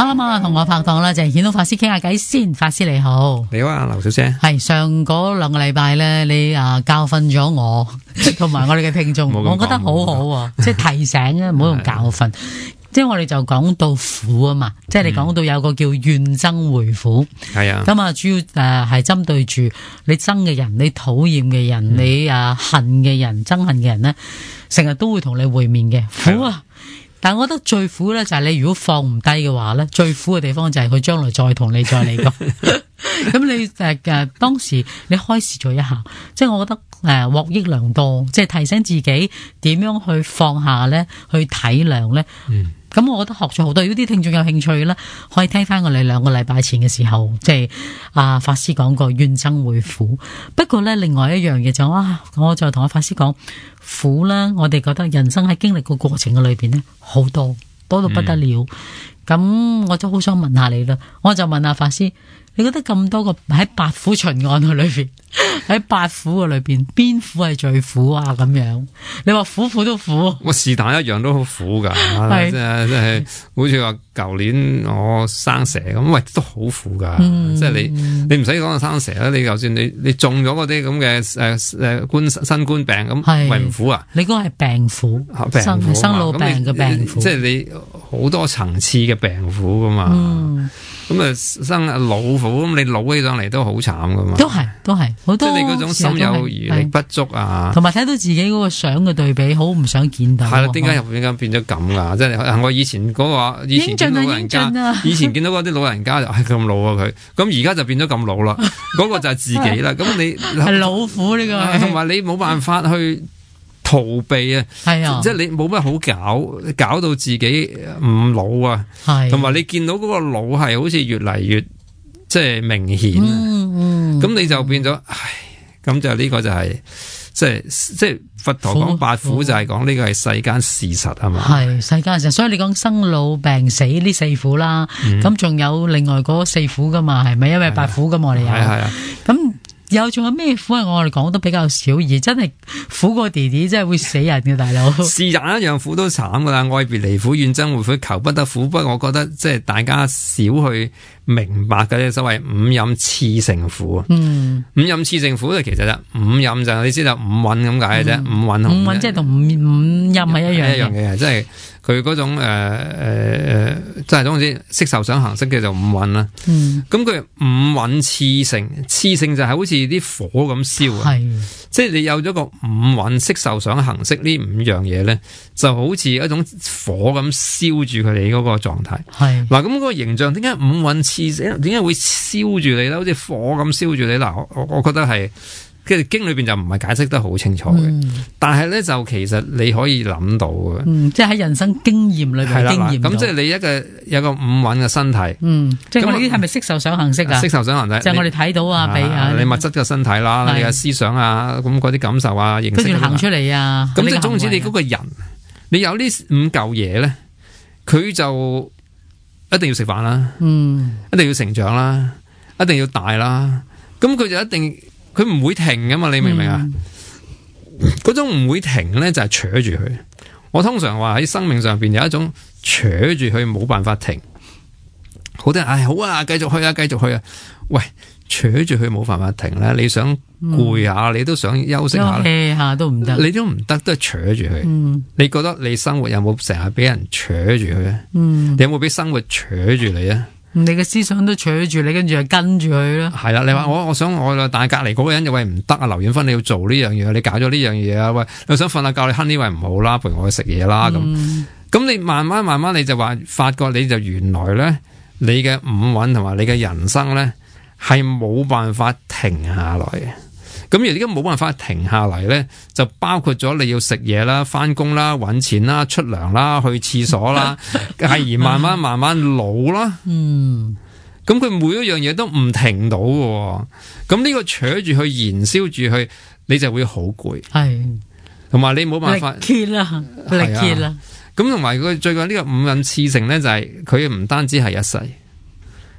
啱啊，同我拍檔啦，就係顯通法師傾下偈先。法師你好， 你好啊，劉小姐。 係上嗰2個禮拜咧，你教訓咗我，同埋我哋嘅聽眾，我覺得好好啊，即係提醒啊，唔好用教訓。即係我哋就講到苦啊嘛，即係你講到有個叫怨憎會苦， 係啊， 咁啊主要係針對住你憎嘅人、你討厭嘅人、你恨嘅人、憎恨嘅人咧，成日都會同你會面嘅苦啊。但係我覺得最苦咧就係你如果放唔低嘅話咧，最苦嘅地方就係佢將來再同你再嚟過。咁你當時你開示咗一下，即係我覺得獲益良多，即係提醒自己點樣去放下咧，去體諒咧。咁我覺得學咗好多，如果啲聽眾有興趣咧，可以聽翻我哋2個禮拜前嘅時候，即係法師講過怨憎會苦。不過咧，另外一樣嘢就我就同法師講苦啦，我哋覺得人生喺經歷個過程嘅裏邊咧，好多到不得了。咁我就好想問下你啦，我就問下法師，你覺得咁多個喺八苦循環嘅裏邊，喺八苦嘅裏邊，邊苦係最苦啊？咁樣你話苦都苦， 我是但一樣都好苦噶，即係好似話舊年我生蛇咁，喂都好苦噶。即係你唔使講到生蛇啦，你就算你中咗嗰啲咁嘅新冠病咁，喂唔苦啊？ 你嗰個係病苦，生老病嘅病苦， 即係你好多層次嘅病苦噶嘛。咁生老苦，咁你老起上嚟都好慘噶嘛。都係好多，即係你嗰種心有餘力不足啊， 同埋睇到自己嗰個相嘅對比，好唔想見到。 係啦，點解變咗咁噶？即係我以前見到老人家，以前見到嗰啲老人家就係咁老啊佢，咁而家就變咗咁老啦。嗰個就係自己啦。咁你係老苦呢個， 同埋你冇辦法去逃避啊，係啊，即係你冇乜好搞到自己唔老啊，同埋你見到嗰個老係好似越嚟越即係明顯，咁你就變咗，咁就呢個就係即係佛陀講八苦就係講呢個係世間事實係嘛，係世間事實，所以你講生老病死呢4苦啦，咁仲有另外嗰4苦噶嘛，係咪？因為八苦噶嘛，我哋有，係啊，咁。仲有咩苦係我哋講得比較少，而真係苦過弟弟，真係會死人嘅大佬。是但一樣苦都慘噶啦，愛別離苦、怨憎會苦、求不得苦。不過我覺得即係大家少去明白嘅所謂五陰熾盛苦。五陰熾盛苦就其實五陰就你知道五蘊咁解嘅啫，五蘊即係同五陰係一樣嘅，即係佢嗰種即係總之色受想行識嘅就五蘊啦。咁佢五蘊熾盛，熾盛就係好似啲火咁燒啊！即係你有咗個五蘊色受想行識呢5樣嘢咧，就好似一種火咁燒住佢哋嗰個狀態。嗱，咁嗰個形象點解五蘊熾盛？點解會燒住你咧？好似火咁燒住你嗱，我覺得係。其實經裏邊就唔係解釋得好清楚嘅，但係咧就其實你可以諗到嘅，即係喺人生經驗裏邊經驗到。咁即係你有個五蘊嘅身體，即係我哋呢啲係咪色受想行識啊？色受想行識，即係我哋睇到啊，你物質嘅身體啦，你嘅思想啊，咁嗰啲感受啊，認識，跟住行出嚟啊。咁即係總之你嗰個人，你有呢5嚿嘢咧，佢就一定要食飯啦，一定要成長啦，一定要大啦，咁佢就一定。佢唔會停噶嘛，你明唔明啊？嗰種唔會停咧，就係扯住佢。我通常話喺生命上邊有一種扯住佢冇辦法停。好多人好啊，繼續去啊，繼續去啊。喂，扯住佢冇辦法停咧，你想攰下，你都想休息下咧，下都唔得，你都唔得，都係扯住佢。你覺得你生活有冇成日俾人扯住佢啊？你有冇俾生活扯住你啊？你嘅思想都扯住你，跟住就跟住佢啦。係啦，你話我想但係隔籬嗰個人又喂唔得啊，劉遠芬你要做呢樣嘢，你搞咗呢樣嘢啊，喂，你想瞓下覺，你哼呢位唔好啦，陪我去食嘢啦咁。咁你慢慢你就話發覺你就原來咧，你嘅五蘊同埋你嘅人生咧係冇辦法停下來嘅。咁而家冇辦法停下嚟咧，就包括咗你要食嘢啦、翻工啦、搵錢啦、出糧啦、去廁所啦，係而慢慢老啦。咁佢每一樣嘢都唔停到嘅，咁呢個扯住去燃燒住去，你就會好攰。係，同埋你冇辦法力竭啦。咁同埋佢最近呢個五蘊熾盛咧，就係佢唔單止係一世。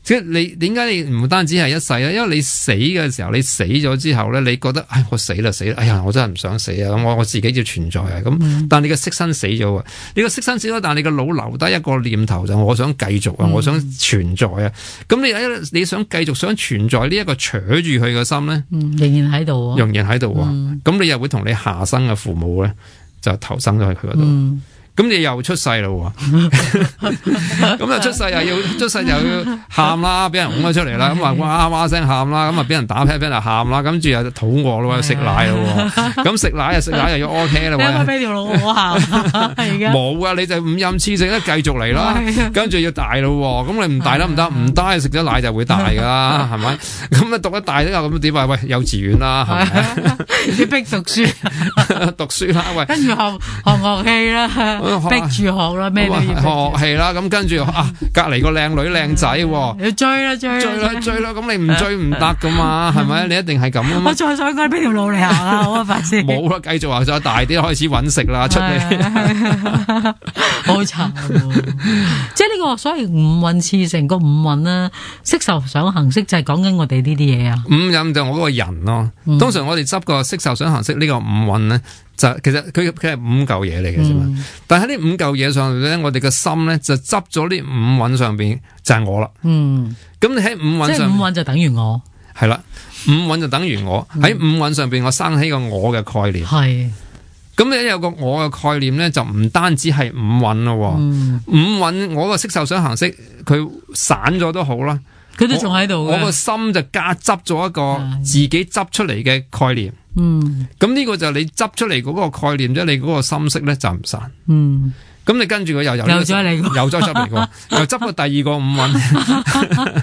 即係你點解你唔單止係一世咧？因為你死嘅時候，你死咗之後咧，你覺得我死啦，哎呀，我真係唔想死啊！咁我自己要存在啊！咁但你個色身死咗啊，你個色身死咗，但係你個腦留低一個念頭就我想繼續啊，我想存在啊！咁你想繼續想存在呢一個扯住佢嘅心咧， 仍然喺度， 仍然喺度。咁你又會同你下生嘅父母咧就投生咗喺佢嗰度。咁你又出世啦，咁啊出世又要喊啦，俾人拱咗出嚟啦，咁啊哇哇聲喊啦，咁啊俾人打 pat pat 就喊啦，跟住又肚餓咯，食奶咯，咁食奶又要 OK 啦， 你俾條路我喊， 冇啊，你就五陰熾盛咧繼續嚟啦，跟住要大咯，咁你唔大得唔得？唔得，食咗奶就會大噶啦，係咪？咁啊讀得大都有咁點啊？喂，幼稚園啦，係咪？ 要逼讀書， 讀書啦，喂， 跟住學樂器啦。逼住學啦，咩都要學樂器啦，咁跟住隔籬個靚女靚仔，要追啦， 咁你唔追唔得噶嘛，係咪？你一定係咁噶嘛。 我再想講邊條路嚟行啊，好啊，法師。 冇啦，繼續話再大啲開始搵食啦，出嚟。 好慘，即係呢個所謂五蘊熾盛個五蘊啦，色受想行識就係講緊我哋呢啲嘢啊。 五蘊就我嗰個人咯，通常我哋執個色受想行識呢個五蘊咧。就其實佢係五嚿嘢嚟嘅啫嘛，但係呢五嚿嘢上邊咧，我哋嘅心咧就執咗呢五蘊上邊就係我啦。咁你喺五蘊上，即係五蘊就等於我， 係啦，五蘊就等於我喺五蘊上邊，我生起個我嘅概念。係，咁你有個我嘅概念咧，就唔單止係五蘊咯。五蘊我個色受想行識，佢散咗都好啦， 佢都仲喺度。 我個心就加執咗一個自己執出嚟嘅概念。咁呢個就你執出嚟嗰個概念啫，你嗰個心識咧就唔散。咁你跟住佢又再執嚟過，又執個第二個五蘊。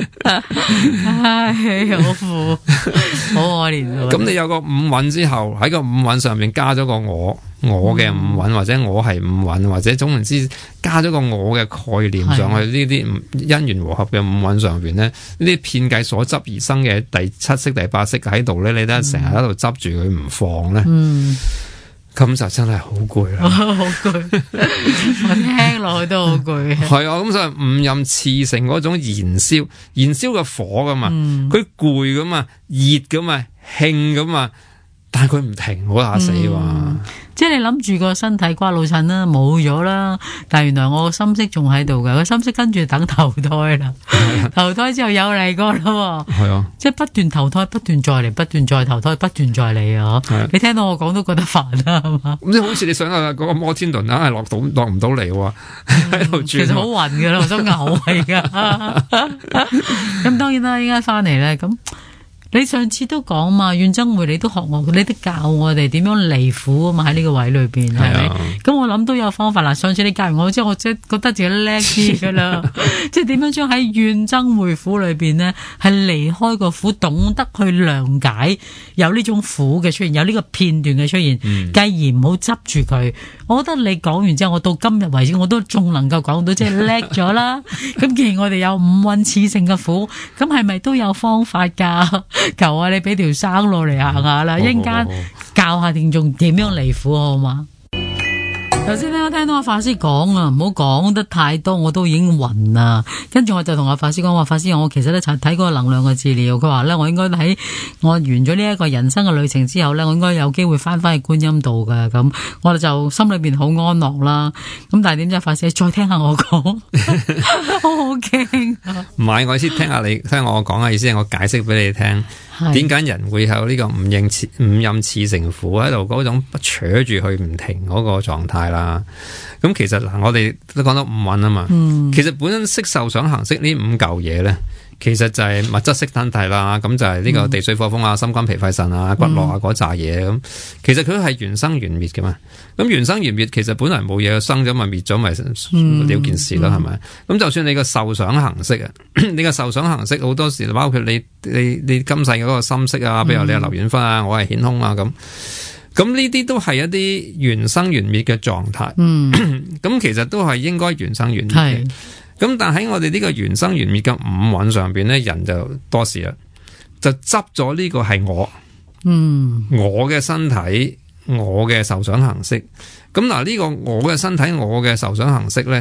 唉，好苦，好可憐。 咁你有個五蘊之後，喺個五蘊上面加咗個我嘅五蘊，或者我係五蘊，或者總言之加咗個我嘅概念上去呢啲因緣和合嘅五蘊上邊咧，呢啲遍計所執而生嘅第七識、第八識喺度咧，你都係成日喺度執住佢唔放咧。咁就真係好攰啦， 好攰，我聽落去都好攰。 係啊，咁所以五陰熾盛嗰種燃燒嘅火噶嘛，佢攰噶嘛，熱噶嘛，興噶嘛，但係佢唔停，好嚇死喎。 即係你諗住個身體瓜老襯啦，冇咗啦，但係原來我個心識仲喺度嘅，個心識跟住等投胎啦，投胎之後有嚟過啦，係啊，即係不斷投胎，不斷再嚟，不斷再投胎，不斷再嚟啊！你聽到我講都覺得煩啦，係嘛？ 咁即係好似你想啊，嗰個摩天輪硬係落唔到嚟喎，喺度轉， 其實好暈噶啦，我想嘔嚟噶。咁當然啦，依家翻嚟咧咁。你上次都講嘛，怨憎會你都學我，你都教我哋點樣離苦啊嘛，喺呢個位裏邊係咪？咁我諗都有方法啦。上次你教完我之後，我即係覺得自己叻啲噶啦，即係點樣將喺怨憎會苦裏邊呢，係離開個苦，懂得去諒解有呢種苦嘅出現，有呢個片段嘅出現，繼而唔好執住佢。我覺得你講完之後，我到今日為止，我都仲能夠講到，即係叻咗啦。咁既然我哋有五蘊熾盛嘅苦，咁係咪都有方法噶？求下你俾條生路嚟行下啦，一陣間教下聽眾點樣離苦好嘛？頭先聽到阿法師講啊，唔好講得太多，我都已經暈啦。跟住我就同阿法師講話，法師我其實咧睇嗰個能量嘅治療，佢話咧我應該喺我完咗呢一個人生嘅旅程之後咧，我應該有機會翻去觀音度嘅。咁我哋就心裏邊好安樂啦。咁但係點知法師再聽下我講，我好驚。 唔係，我意思聽下你聽我講嘅意思係我解釋俾你聽。點解人會有呢個五陰熾盛苦喺度嗰種扯住佢唔停嗰個狀態啦？咁其實嗱，我哋都講到五蘊啊嘛。其實本身色受想行識呢五嚿嘢咧，其實就係物質色身體啦。咁就係呢個地水火風啊、心肝脾肺腎啊、骨骼啊嗰扎嘢咁。其實佢都係緣生緣滅噶嘛。咁緣生緣滅其實本來冇嘢，生咗咪滅咗咪了件事啦，係咪？咁就算你個受想行識啊，你個受想行識好多時包括你今世嘅嗰個心識啊，比如你係劉遠芬啊，我係顯空啊咁。咁呢啲都係一啲緣生緣滅嘅狀態。咁其實都係應該緣生緣滅嘅。咁但喺我哋呢個緣生緣滅嘅五蘊上邊咧，人就多事啦，就執咗呢個係我，我嘅身體。我嘅受想行識，咁嗱呢個我嘅身體，我嘅受想行識咧，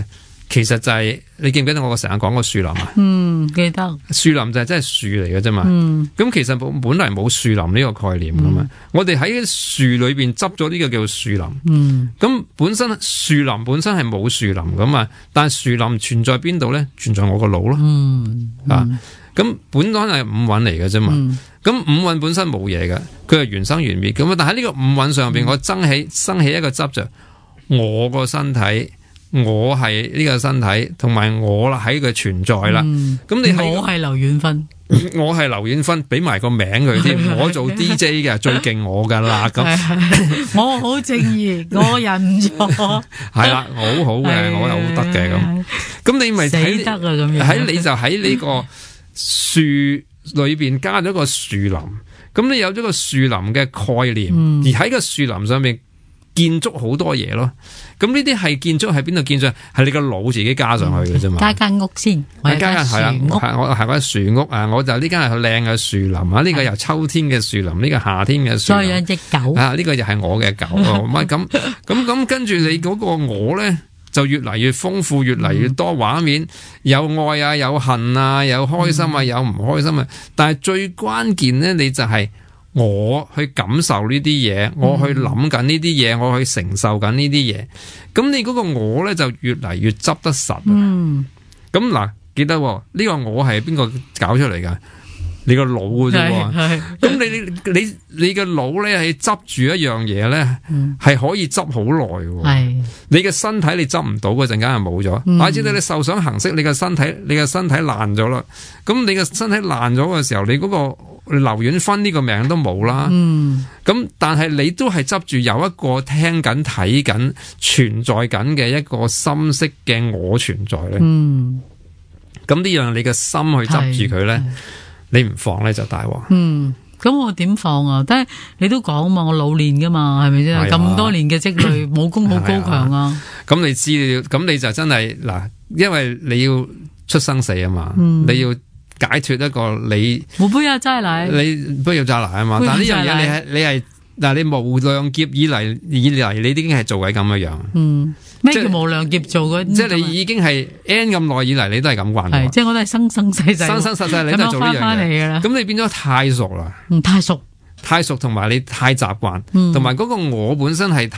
其實就係、你記唔記得我成日講個樹林啊？ 記得。樹林就係真係樹嚟嘅啫嘛。咁其實本來冇樹林呢個概念噶嘛。我哋喺樹裏邊執咗呢個叫樹林。咁本身樹林本身係冇樹林噶嘛，但係樹林存在邊度咧？存在我個腦咯。咁本來係五蘊嚟嘅啫嘛。咁五蘊本身冇嘢嘅，佢係緣生緣滅咁啊。但喺呢個五蘊上邊，我生起一個執着，我個身體。我係呢個身體，同埋我啦喺佢存在啦。咁你我係劉遠芬， 我係劉遠芬，俾埋個名佢添。我做 DJ 嘅最勁我噶啦。咁我好正義，我人唔錯， 係啦，好好嘅，我又好得嘅咁你咪死得啊咁樣。 喺你就喺呢個樹裏邊加咗個樹林，咁你有咗個樹林嘅概念，而喺個樹林上面建築好多嘢咯。咁呢啲係建築喺邊度建築？係你個腦自己加上去嘅啫嘛。 加間屋先， 係間係啦，我係嗰樹屋啊！我就呢間係靚嘅樹林啊！呢個由秋天嘅樹林，呢個夏天嘅樹林。 再養隻狗啊！呢個又係我嘅狗啊！咁跟住你嗰個我咧，就越嚟越豐富，越嚟越多畫面，有愛啊，有恨啊，有開心啊，有唔開心啊。但係最關鍵咧，你就係我去感受呢啲嘢，我去諗緊呢啲嘢，我去承受緊呢啲嘢，咁你嗰個我咧就越嚟越執得實。咁嗱，記得呢個我係邊個搞出嚟噶？你個腦嘅啫。咁你嘅腦咧係執住一樣嘢咧，係可以執好耐嘅。你嘅身體你執唔到嗰陣間係冇咗。乃至你受想行識，你嘅身體爛咗啦。咁你嘅身體爛咗嘅時候，你嗰個劉遠芬呢個名都冇啦。咁但係你都係執住有一個聽緊睇緊存在緊嘅一個心識嘅我存在咧。咁呢樣你嘅心去執住佢咧，你唔放咧就大鑊。 咁我點放啊？但係你都講嘛，我老練噶嘛，係咪啫？咁多年嘅積累，武功好高強啊！ 咁你知，咁你就真係嗱，因為你要出生死啊嘛，你要解脫一個你。我不要再來，你不要再來啊嘛！但係呢樣嘢你係嗱，你無量劫以嚟，你已經係做緊咁嘅樣。 咩叫無量劫做嗰？ 即係你已經係 N 咁耐以嚟，你都係咁慣。 即係我都係生生世世你都係做呢樣嘢。咁你變咗太熟啦，太熟，同埋你太習慣，同埋嗰個我本身係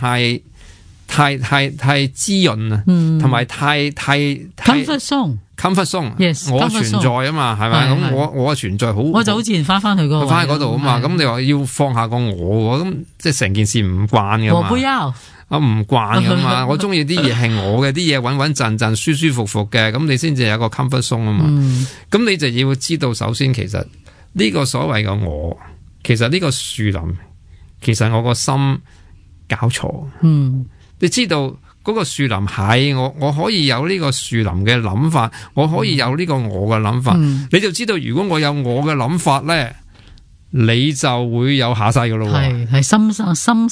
太滋潤啊，同埋太 comfort zone， 我存在啊嘛，係咪？咁我存在好，我就好自然翻去嗰度啊嘛。咁你話要放下個我，咁即係成件事唔慣噶嘛。我唔慣噶嘛，我中意啲嘢係我嘅，啲嘢穩穩陣陣、舒舒服服嘅，咁你先至有一個 comfort zone 啊嘛。咁你就要知道，首先其實呢個所謂嘅我，其實呢個樹林，其實我個心搞錯。你知道嗰個樹林係我可以有呢個樹林嘅諗法，我可以有呢個我嘅諗法，你就知道如果我有我嘅諗法咧，你就會有下世噶咯。係生生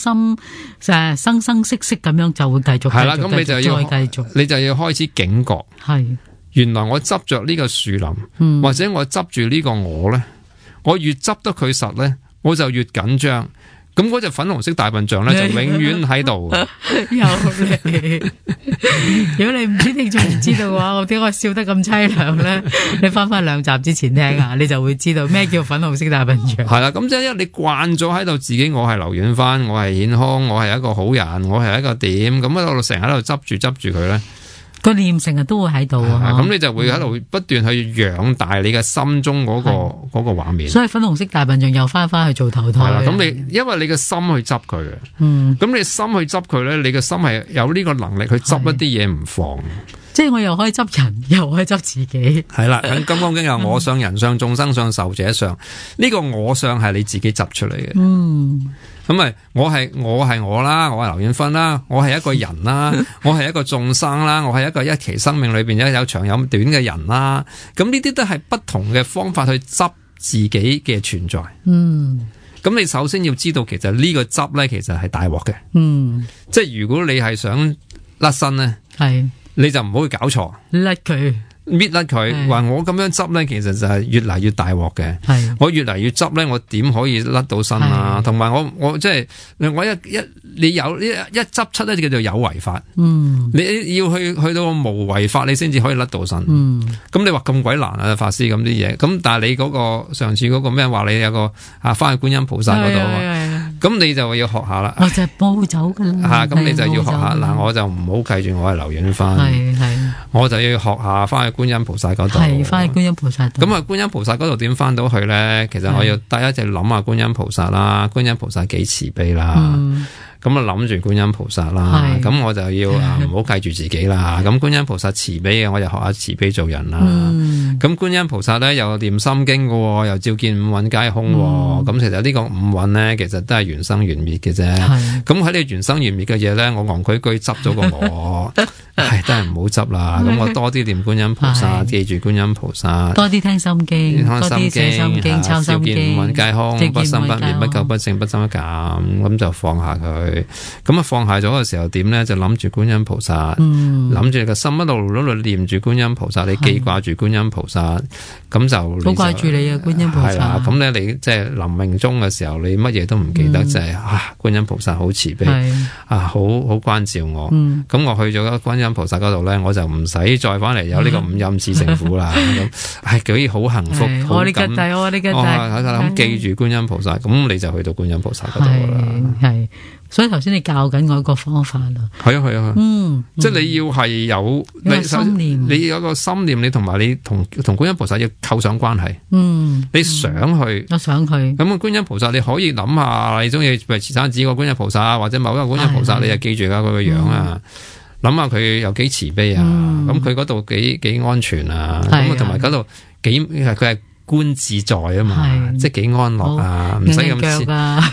息息咁樣就會繼續。係啦，咁你就要再繼續，你就要開始警覺。係，原來我執着呢個樹林，或者我執住呢個我咧，我越執得佢實咧，我就越緊張。咁嗰隻粉紅色大笨象咧就永遠喺度。有你，如果你唔知聽眾唔知道嘅話，我點解笑得咁淒涼咧？你翻2集之前聽下，你就會知道咩叫粉紅色大笨象。係啦，咁即係因為你慣咗喺度自己，我係劉遠芬，我係顯空，我係一個好人，我係一個點，咁喺度成日喺度執住佢咧。個念成日都會喺度啊，咁你就會喺度不斷去養大你嘅心中嗰個畫面。所以粉紅色大笨象又翻去做投胎。係啦，咁你因為你嘅心去執佢嘅，咁你心去執佢咧，你嘅心係有呢個能力去執一啲嘢唔放。即係我又可以執人，又可以執自己。係啦，喺《金剛經》有我相、人相、眾生相、壽者相，呢個我相係你自己執出嚟嘅。咁咪我係我啦，我係劉遠芬啦，我係一個人啦，我係一個眾生啦，我係一個一期生命裏邊有長有短嘅人啦。咁呢啲都係不同嘅方法去執自己嘅存在。咁你首先要知道，其實呢個執咧，其實係大鑊嘅。即係如果你係想甩身咧，係你就唔好去搞錯，甩佢。 搣甩佢，話我咁樣執咧，其實就係越嚟越大鑊嘅。我越嚟越執咧，我點可以甩到身啊？同埋我即係我你有一執出咧，叫做有違法。你要去到無違法，你先至可以甩到身。咁你話咁鬼難啊，法師咁啲嘢。咁但係你嗰個上次嗰個咩話，你有個翻去觀音菩薩嗰度，咁你就要學下啦。 我就係暴走噶啦。 咁你就要學下嗱，我就唔好記住我係劉遠芬，我就要學下翻去觀音菩薩嗰度。 係翻去觀音菩薩。 咁啊，觀音菩薩嗰度點翻到去咧？其實我要第一就諗下觀音菩薩啦，觀音菩薩幾慈悲啦。咁啊諗住觀音菩薩啦，咁我就要唔好計住自己啦。咁觀音菩薩慈悲嘅，我就學下慈悲做人啦。咁觀音菩薩咧又念心經嘅，又照見五蘊皆空。咁其實呢個五蘊咧，其實都係緣生緣滅嘅啫。咁喺你緣生緣滅嘅嘢咧，我戇居居執咗個我，真係唔好執啦。咁我多啲念觀音菩薩，記住觀音菩薩， 多啲聽心經，多啲寫心經，抄心經。照見五蘊皆空，不生不滅，不垢不淨，不增不減，咁就放下佢。咁啊放下咗嘅時候點咧？就諗住觀音菩薩，諗住個心一路念住觀音菩薩，你記掛住觀音菩薩，咁就好掛住你啊！觀音菩薩係啦， 咁咧你即係臨命終嘅時候，你乜嘢都唔記得，就係觀音菩薩好慈悲好關照我。咁我去咗觀音菩薩嗰度咧，我就唔使再翻嚟有呢個五陰熾盛苦啦。咁係佢好幸福，好感。咁記住觀音菩薩，咁你就去到觀音菩薩嗰度啦。 係。所以頭先你教緊我一個方法啦， 係啊，即係你要係有心念，你有個心念，你同埋你同觀音菩薩要構上關係，你想去， 我想去，咁啊觀音菩薩你可以諗下，你中意譬如慈山寺個觀音菩薩或者某一個觀音菩薩，你就記住佢個樣啊，諗下佢有幾慈悲啊，咁佢嗰度幾安全啊，咁啊同埋嗰度佢係觀自在啊嘛，即係幾安樂啊，唔使咁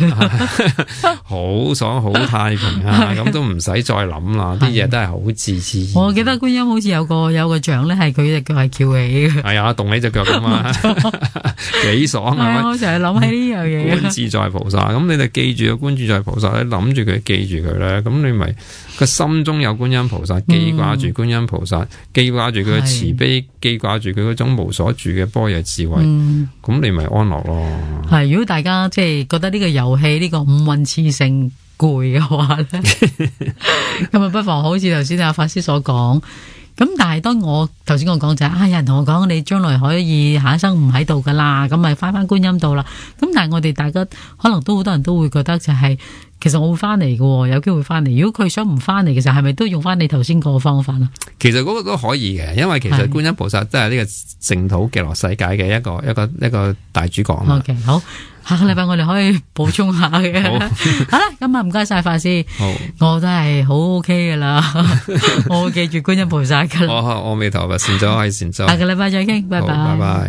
好爽好太平啊，咁都唔使再諗啦，啲嘢都係好自然。 我記得觀音好似有個像咧，係佢隻腳係翹起嘅。 係啊，動起隻腳噶嘛，幾爽啊！ 我成日諗起呢樣嘢。 觀自在菩薩，咁你哋記住個觀自在菩薩咧，諗住佢，記住佢咧，咁你咪個心中有觀音菩薩，記掛住觀音菩薩，記掛住佢嘅慈悲，記掛住佢嗰種無所住嘅般若智慧。咁你咪安樂咯。 係，如果大家即係覺得呢個遊戲呢個五蘊熾盛攰嘅話咧，咁啊不妨好似頭先阿法師所講。咁但係當我頭先我講就係有人同我講你將來可以下一生唔喺度噶啦，咁咪翻觀音度啦。咁但係我哋大家可能都好多人都會覺得就係，其實我會翻嚟嘅，有機會翻嚟。如果佢想唔翻嚟嘅時候，係咪都用翻你頭先個方法啊？ 其實嗰個都可以嘅，因為其實觀音菩薩都係呢個淨土極樂世界嘅一個大主角。 OK， 好，下個禮拜我哋可以補充下嘅。好啦，咁啊唔該晒法師，我都係好 OK 噶啦，我會記住觀音菩薩噶啦。 阿彌陀佛，善哉善哉。 下個禮拜再傾，拜拜。 拜拜。